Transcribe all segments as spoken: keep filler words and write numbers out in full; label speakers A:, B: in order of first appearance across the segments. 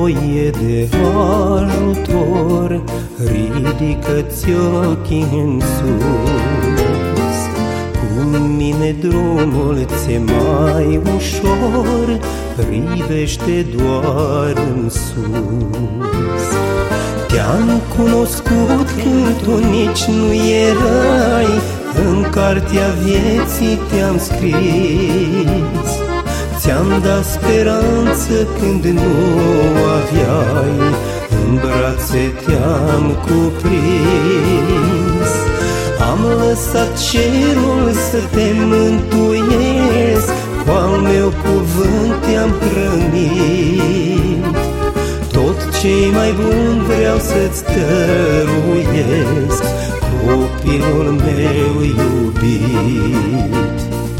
A: nevoie de ajutor, ridică-ți ochii în sus. Cu mine drumul ți-e mai ușor, privește doar în sus. Te-am cunoscut când tu nici nu erai, în cartea vieții te-am scris. Ți-am dat speranță când nu aveai, în brațe te-am cuprins. Am lăsat cerul să te mântuiesc, cu al meu cuvânt te-am hrănit. Tot ce-i mai bun vreau să-ți dăruiesc, copilul meu iubit.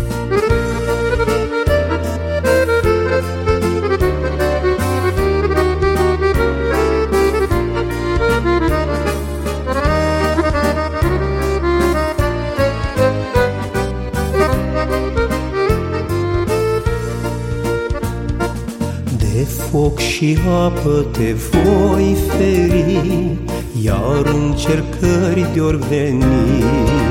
A: De foc și apă te voi feri, iar încercări de-or veni.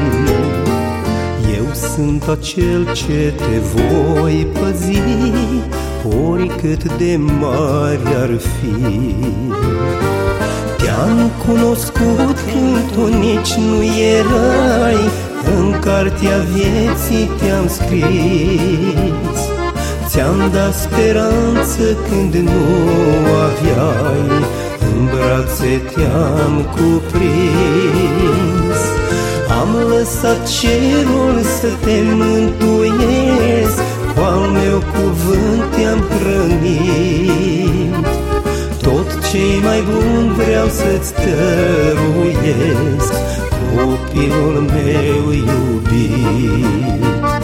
A: Eu sunt acel ce te voi păzi, oricât de mari ar fi. Te-am cunoscut când tu nici nu erai, în cartea vieții te-am scris. Ți-am dat speranță când nu aveai, în brațe te-am cuprins. Am lăsat cerul să te mântuiesc, cu al meu cuvânt te-am hrănit. Tot ce-i mai bun vreau să-ți dăruiesc, copilul meu iubit.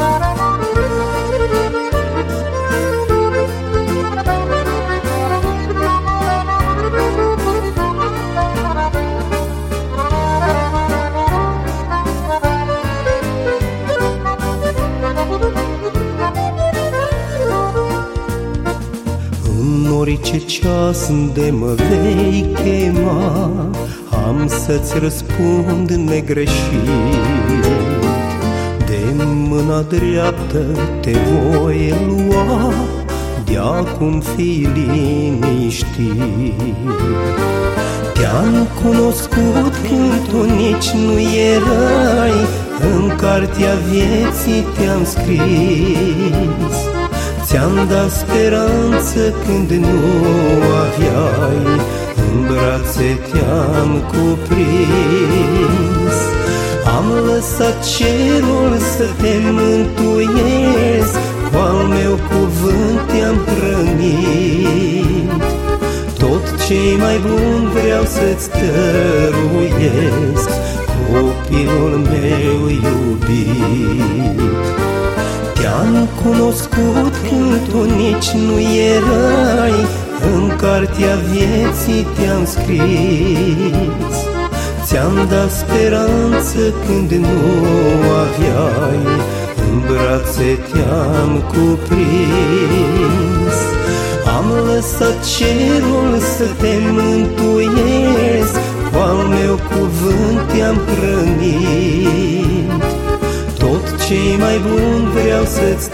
A: În orice ceas de mă vei chema, am să-ți răspund negreșit. De mâna dreaptă te voi lua, de-acum fii liniștit. Te-am cunoscut când tu nici nu erai, în cartea vieții te-am scris. Ți-am dat speranță când nu aveai, în brațe te-am cuprins. Am lăsat cerul să te mântuiesc, cu al meu cuvânt te-am hrănit. Tot ce-i mai bun vreau să-ți dăruiesc, copilul meu iubit. Te-am cunoscut când tu nici nu erai, în cartea vieții te-am scris. Ți-am dat speranță când nu aveai, în brațe te-am cuprins. Am lăsat cerul să te mântuiesc, cu al meu cuvânt te-am hrănit. Tot ce-i mai bun vreau să-ți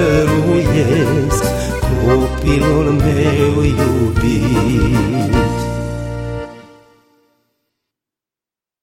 A: dăruiesc, copilul meu iubit.